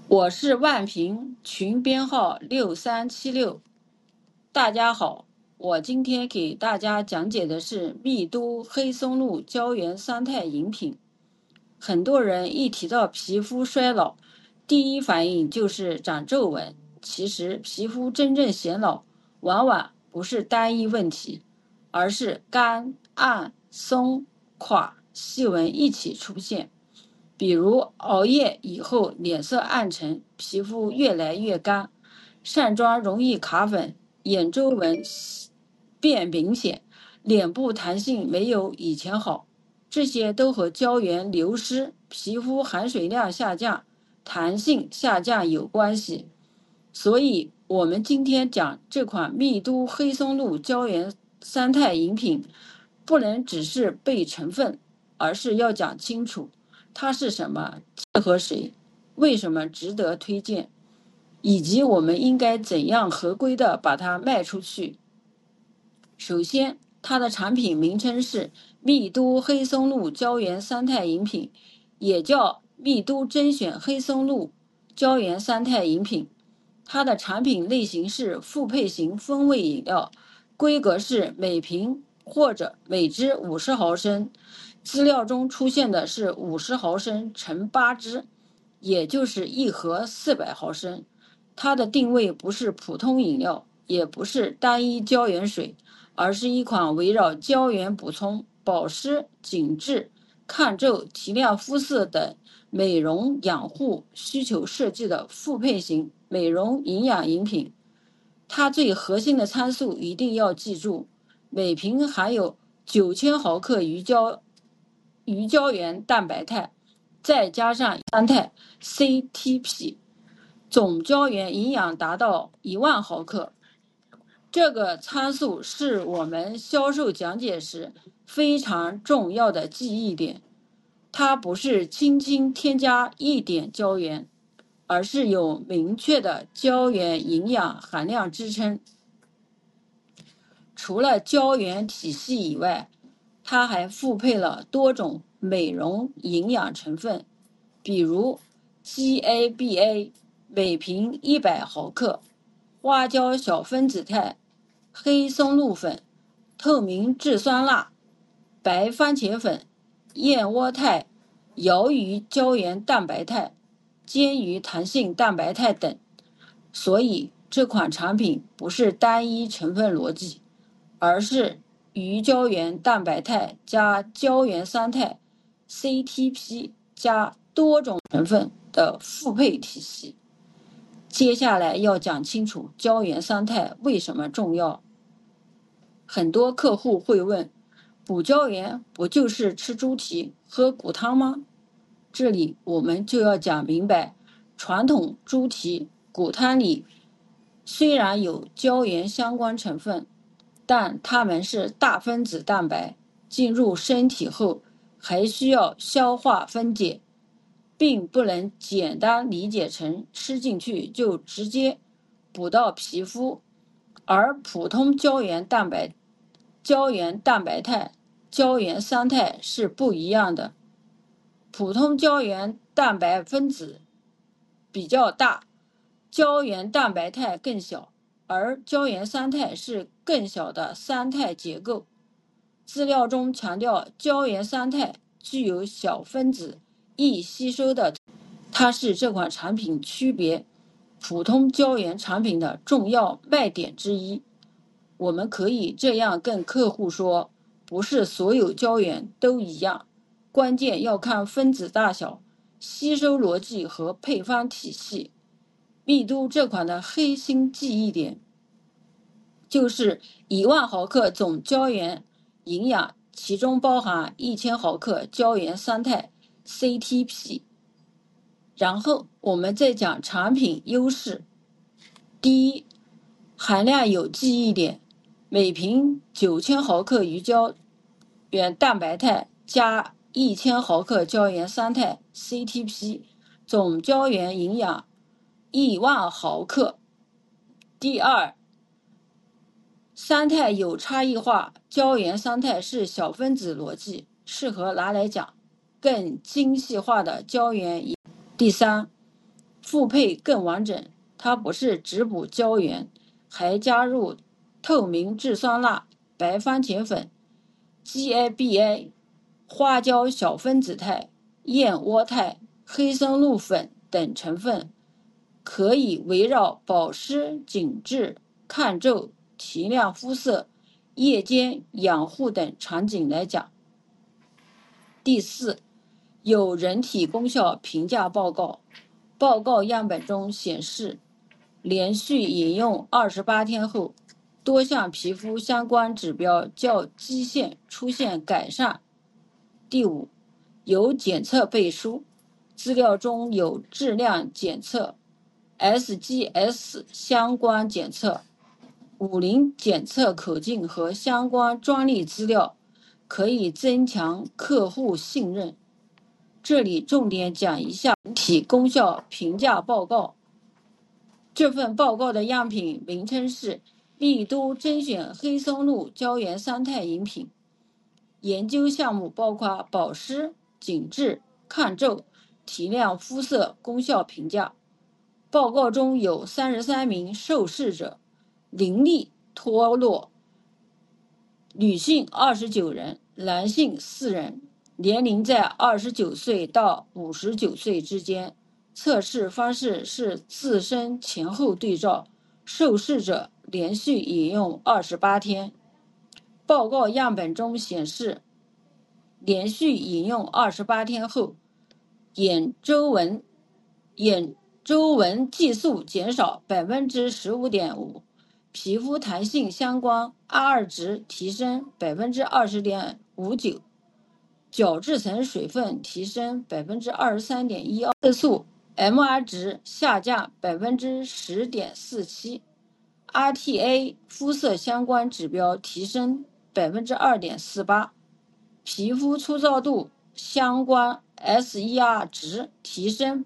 我是万平，群编号6376。大家好，我今天给大家讲解的是密都黑松露胶原三肽饮品。很多人一提到皮肤衰老，第一反应就是长皱纹。其实皮肤真正显老，往往不是单一问题，而是干、暗、松、垮、细纹一起出现。比如熬夜以后脸色暗沉，皮肤越来越干，上妆容易卡粉，眼周纹变明显，脸部弹性没有以前好，这些都和胶原流失、皮肤含水量下降、弹性下降有关系。所以，我们今天讲这款密都黑松露胶原三肽饮品，不能只是背成分，而是要讲清楚它是什么，适合谁，为什么值得推荐，以及我们应该怎样合规的把它卖出去。首先，它的产品名称是密都黑松露胶原三肽饮品，也叫密都甄选黑松露胶原三肽饮品。它的产品类型是复配型风味饮料，规格是每瓶或者每支50毫升。资料中出现的是50毫升乘8支，也就是一盒400毫升。它的定位不是普通饮料，也不是单一胶原水，而是一款围绕胶原补充、保湿、紧致、抗皱、提亮肤色等美容养护需求设计的复配型美容营养饮品。它最核心的参数一定要记住，每瓶含有9000毫克鱼胶原蛋白肽，再加上三肽 CTP， 总胶原营养达到10000毫克。这个参数是我们销售讲解时非常重要的记忆点，它不是轻轻添加一点胶原，而是有明确的胶原营养含量支撑。除了胶原体系以外，它还复配了多种美容营养成分，比如 GABA 每瓶100毫克，花椒小分子肽、黑松露粉、透明质酸钠、白番茄粉、燕窝肽、鳐鱼胶原蛋白肽、煎鱼弹性蛋白肽等。所以这款产品不是单一成分逻辑，而是鱼胶原蛋白肽加胶原三肽 CTP 加多种成分的复配体系。接下来要讲清楚胶原三肽为什么重要。很多客户会问，补胶原不就是吃猪蹄、喝骨汤吗？这里我们就要讲明白，传统猪蹄、骨汤里虽然有胶原相关成分，但它们是大分子蛋白，进入身体后还需要消化分解，并不能简单理解成吃进去就直接补到皮肤。而普通胶原蛋白肽、胶原三肽是不一样的。普通胶原蛋白分子比较大，胶原蛋白肽更小，而胶原三肽是更小的三肽结构。资料中强调胶原三肽具有小分子易吸收的，它是这款产品区别普通胶原产品的重要卖点之一。我们可以这样跟客户说，不是所有胶原都一样，关键要看分子大小、吸收逻辑和配方体系。密都这款的核心记忆点就是10000毫克总胶原营养，其中包含1000毫克胶原三肽 CTP。 然后我们再讲产品优势。第一，含量有记忆点，每瓶9000毫克鱼胶原蛋白肽加1000毫克胶原三肽 CTP， 总胶原营养10000毫克。第二，三肽有差异化，胶原三肽是小分子逻辑，适合拿来讲更精细化的胶原。第三， 复配更完整。它不是只补胶原，还加入透明质酸钠、白番茄粉、GABA、花椒小分子肽、燕窝肽、黑松露粉等成分，可以围绕保湿、紧致、抗皱、提亮肤色、夜间养护等场景来讲。第四，有人体功效评价报告。报告样本中显示，连续饮用28天后，多项皮肤相关指标较基线出现改善。第五，有检测背书，资料中有质量检测、SGS 相关检测、50检测口径和相关专利资料，可以增强客户信任。这里重点讲一下人体功效评价报告。这份报告的样品名称是密都甄选黑松露胶原三肽饮品，研究项目包括保湿、紧致、抗皱、提亮肤色功效评价。报告中有33名受试者，凌厉脱落，女性29人，男性4人，年龄在29岁到59岁之间。测试方式是自身前后对照，受试者连续饮用28天。报告样本中显示，连续饮用28天后，眼周纹计数减少 15.5%， 皮肤弹性相关 R 值提升 20.59%， 角质层水分提升 23.12%， 色素 MR 值下降 10.47%， RTA 肤色相关指标提升 2.48%， 皮肤粗糙度相关 SER 值提升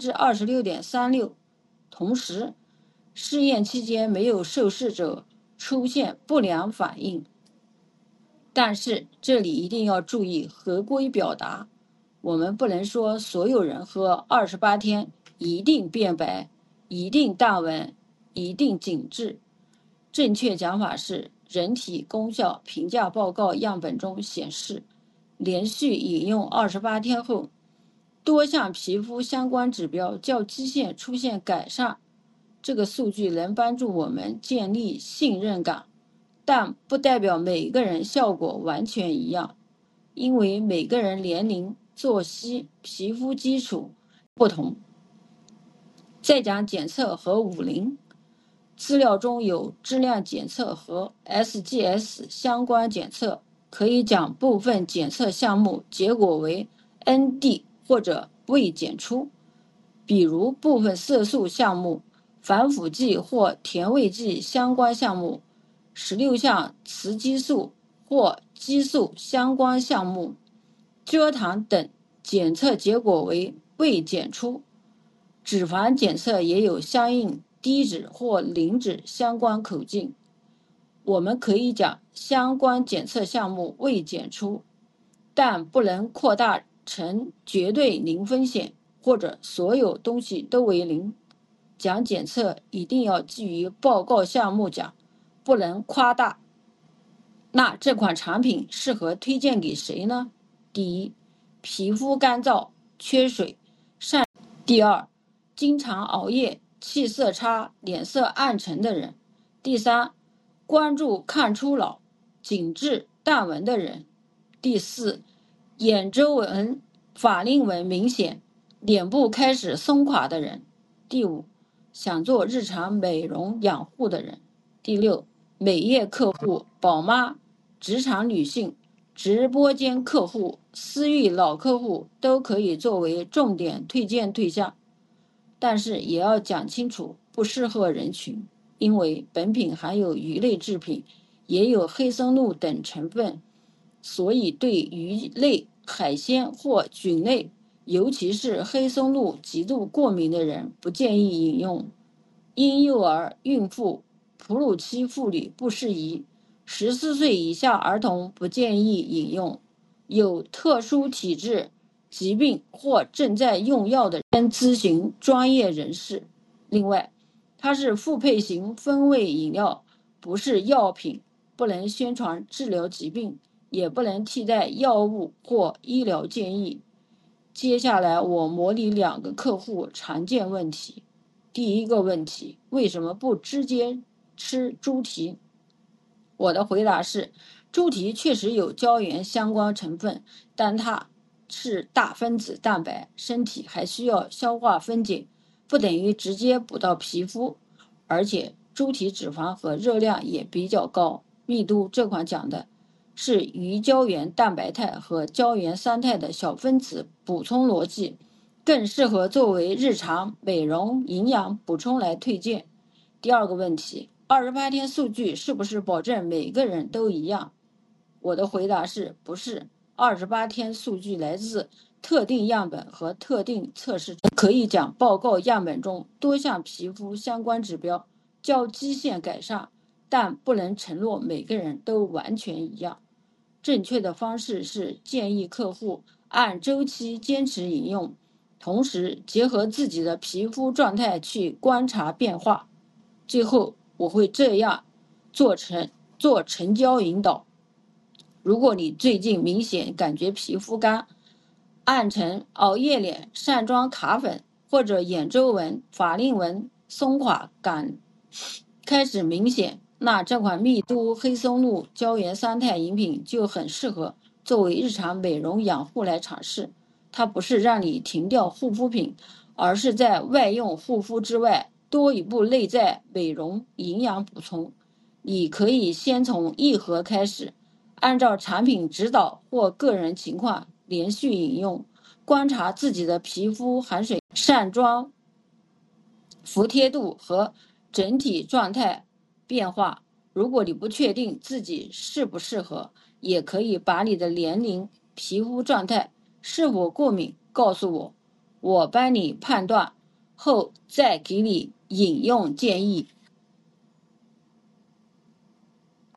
26.36%。 同时，试验期间没有受试者出现不良反应。但是这里一定要注意合规表达，我们不能说所有人喝28天一定变白、一定淡纹、一定紧致。正确讲法是，人体功效评价报告样本中显示，连续饮用28天后，多项皮肤相关指标较基线出现改善。这个数据能帮助我们建立信任感，但不代表每个人效果完全一样，因为每个人年龄、作息、皮肤基础不同。再讲检测和50，资料中有质量检测和 SGS 相关检测，可以讲部分检测项目结果为 ND 或者未检出，比如部分色素项目、防腐剂或甜味剂相关项目、16项雌激素或激素相关项目、蔗糖等检测结果为未检出。脂肪检测也有相应低脂或零脂相关口径。我们可以讲相关检测项目未检出，但不能扩大成绝对零风险，或者所有东西都为零。讲检测一定要基于报告项目讲，不能夸大。那这款产品适合推荐给谁呢？第一，皮肤干燥、缺水；第二，经常熬夜、气色差、脸色暗沉的人；第三，关注抗初老、紧致、淡纹的人；第四，眼周纹、法令纹明显、脸部开始松垮的人；第五，想做日常美容养护的人；第六，美业客户、宝妈、职场女性、直播间客户、私域老客户都可以作为重点推荐对象。但是也要讲清楚，不适合人群，因为本品含有鱼类制品，也有黑松露等成分，所以对鱼类、海鲜或菌类，尤其是黑松露极度过敏的人，不建议饮用。婴幼儿、孕妇、哺乳期妇女不适宜，14岁以下儿童不建议饮用。有特殊体质、 疾病或正在用药的人咨询专业人士。另外，它是复配型风味饮料，不是药品，不能宣传治疗疾病，也不能替代药物或医疗建议。接下来我模拟2个客户常见问题。第一个问题，为什么不直接吃猪蹄？我的回答是，猪蹄确实有胶原相关成分，但它是大分子蛋白，身体还需要消化分解，不等于直接补到皮肤。而且猪蹄脂肪和热量也比较高，密度这块讲的是鱼胶原蛋白肽和胶原三肽的小分子补充逻辑，更适合作为日常美容营养补充来推荐。第二个问题，28天数据是不是保证每个人都一样？我的回答是不是。28天数据来自特定样本和特定测试，可以讲报告样本中多项皮肤相关指标较基线改善，但不能承诺每个人都完全一样。正确的方式是建议客户按周期坚持饮用，同时结合自己的皮肤状态去观察变化。最后我会这样做成交引导。如果你最近明显感觉皮肤干、暗沉、熬夜脸、上妆卡粉，或者眼周纹、法令纹松垮感开始明显，那这款密都黑松露胶原三肽饮品就很适合作为日常美容养护来尝试。它不是让你停掉护肤品，而是在外用护肤之外多一步内在美容营养补充。你可以先从1盒开始，按照产品指导或个人情况连续饮用，观察自己的皮肤含水、上妆、服帖度和整体状态变化。如果你不确定自己适不适合，也可以把你的年龄、皮肤状态、是否过敏告诉我，我帮你判断后再给你饮用建议。